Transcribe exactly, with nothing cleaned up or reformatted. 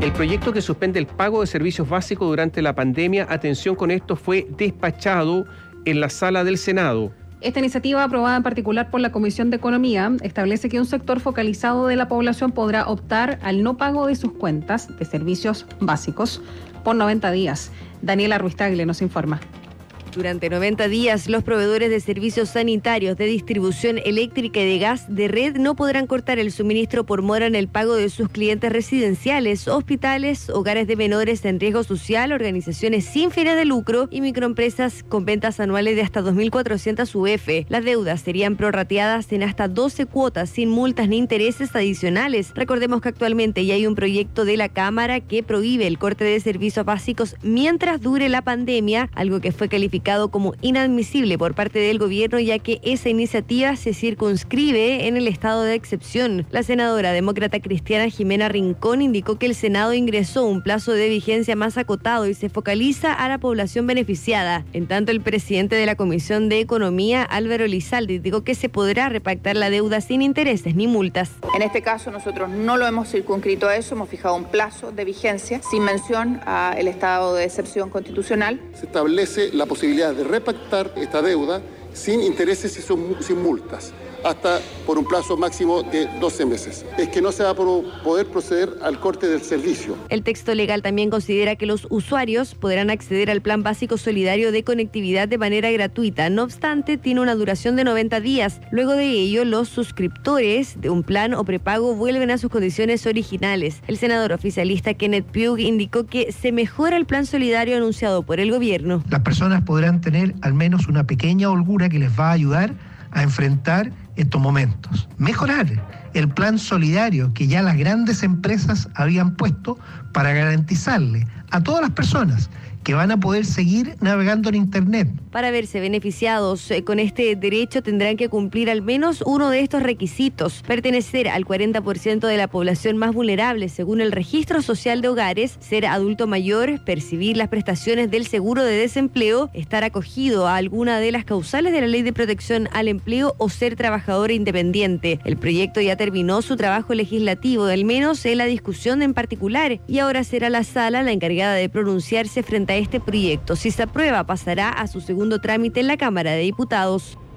El proyecto que suspende el pago de servicios básicos durante la pandemia, atención con esto, fue despachado en la sala del Senado. Esta iniciativa, aprobada en particular por la Comisión de Economía, establece que un sector focalizado de la población podrá optar al no pago de sus cuentas de servicios básicos por noventa días. Daniela Ruiz Tagle nos informa. Durante noventa días, los proveedores de servicios sanitarios, de distribución eléctrica y de gas de red no podrán cortar el suministro por mora en el pago de sus clientes residenciales, hospitales, hogares de menores en riesgo social, organizaciones sin fines de lucro y microempresas con ventas anuales de hasta dos mil cuatrocientas U F. Las deudas serían prorrateadas en hasta doce cuotas sin multas ni intereses adicionales. Recordemos que actualmente ya hay un proyecto de la Cámara que prohíbe el corte de servicios básicos mientras dure la pandemia, algo que fue calificado como inadmisible por parte del gobierno, ya que esa iniciativa se circunscribe en el estado de excepción. La senadora demócrata cristiana Jimena Rincón indicó que el Senado ingresó un plazo de vigencia más acotado y se focaliza a la población beneficiada. En tanto, el presidente de la Comisión de Economía, Álvaro Elizalde, dijo que se podrá repactar la deuda sin intereses ni multas. En este caso, nosotros no lo hemos circunscrito a eso, hemos fijado un plazo de vigencia sin mención al estado de excepción constitucional. Se establece la posibilidad de repactar esta deuda sin intereses y sin multas, hasta por un plazo máximo de doce meses. Es que no se va a poder proceder al corte del servicio. El texto legal también considera que los usuarios podrán acceder al Plan Básico Solidario de Conectividad de manera gratuita. No obstante, tiene una duración de noventa días. Luego de ello, los suscriptores de un plan o prepago vuelven a sus condiciones originales. El senador oficialista Kenneth Pugh indicó que se mejora el plan solidario anunciado por el gobierno. Las personas podrán tener al menos una pequeña holgura que les va a ayudar a enfrentar estos momentos. Mejorar el plan solidario que ya las grandes empresas habían puesto para garantizarle a todas las personas que van a poder seguir navegando en Internet. Para verse beneficiados eh, con este derecho tendrán que cumplir al menos uno de estos requisitos: pertenecer al cuarenta por ciento de la población más vulnerable según el Registro Social de Hogares, ser adulto mayor, percibir las prestaciones del seguro de desempleo, estar acogido a alguna de las causales de la Ley de Protección al Empleo o ser trabajador independiente. El proyecto ya terminó su trabajo legislativo, al menos en la discusión en particular, y ahora será la sala la encargada de pronunciarse frente a este proyecto. Si se aprueba, pasará a su segundo trámite en la Cámara de Diputados.